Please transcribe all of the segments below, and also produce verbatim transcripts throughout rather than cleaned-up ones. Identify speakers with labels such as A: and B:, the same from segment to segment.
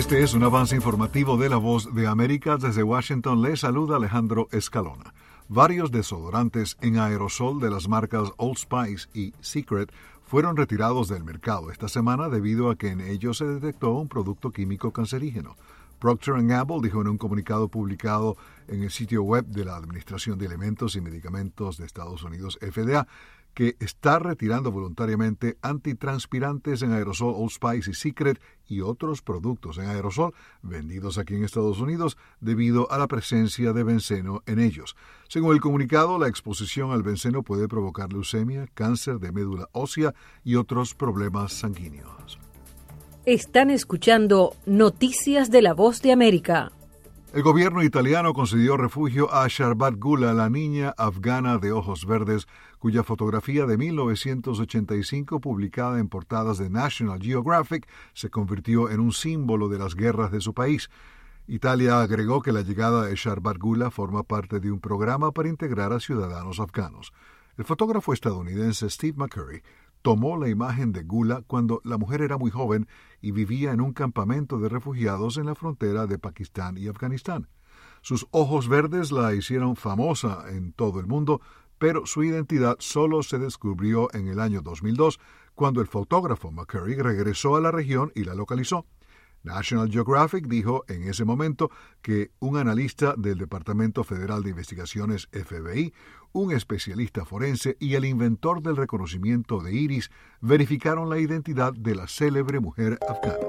A: Este es un avance informativo de La Voz de América. Desde Washington le saluda Alejandro Escalona. Varios desodorantes en aerosol de las marcas Old Spice y Secret fueron retirados del mercado esta semana debido a que en ellos se detectó un producto químico cancerígeno. Procter and Gamble dijo en un comunicado publicado en el sitio web de la Administración de Alimentos y Medicamentos de Estados Unidos, F D A, que está retirando voluntariamente antitranspirantes en aerosol Old Spice y Secret y otros productos en aerosol vendidos aquí en Estados Unidos debido a la presencia de benceno en ellos. Según el comunicado, la exposición al benceno puede provocar leucemia, cáncer de médula ósea y otros problemas sanguíneos.
B: Están escuchando Noticias de La Voz de América.
A: El gobierno italiano concedió refugio a Sharbat Gula, la niña afgana de ojos verdes, cuya fotografía de mil novecientos ochenta y cinco, publicada en portadas de National Geographic, se convirtió en un símbolo de las guerras de su país. Italia agregó que la llegada de Sharbat Gula forma parte de un programa para integrar a ciudadanos afganos. El fotógrafo estadounidense Steve McCurry tomó la imagen de Gula cuando la mujer era muy joven y vivía en un campamento de refugiados en la frontera de Pakistán y Afganistán. Sus ojos verdes la hicieron famosa en todo el mundo, pero su identidad solo se descubrió en el año dos mil dos, cuando el fotógrafo McCurry regresó a la región y la localizó. National Geographic dijo en ese momento que un analista del Departamento Federal de Investigaciones F B I, un especialista forense y el inventor del reconocimiento de iris verificaron la identidad de la célebre mujer afgana.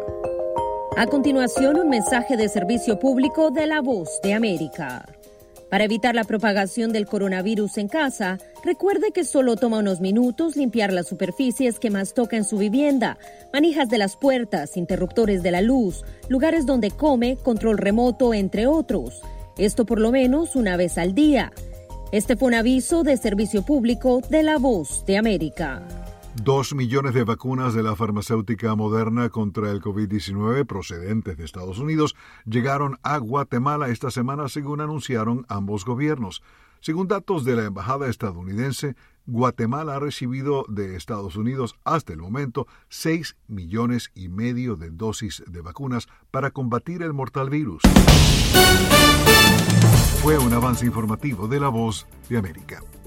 B: A continuación, un mensaje de servicio público de La Voz de América. Para evitar la propagación del coronavirus en casa, recuerde que solo toma unos minutos limpiar las superficies que más toca en su vivienda, manijas de las puertas, interruptores de la luz, lugares donde come, control remoto, entre otros. Esto por lo menos una vez al día. Este fue un aviso de servicio público de La Voz de América.
A: Dos millones de vacunas de la farmacéutica Moderna contra el COVID diecinueve procedentes de Estados Unidos llegaron a Guatemala esta semana, según anunciaron ambos gobiernos. Según datos de la embajada estadounidense, Guatemala ha recibido de Estados Unidos hasta el momento seis millones y medio de dosis de vacunas para combatir el mortal virus. Fue un avance informativo de La Voz de América.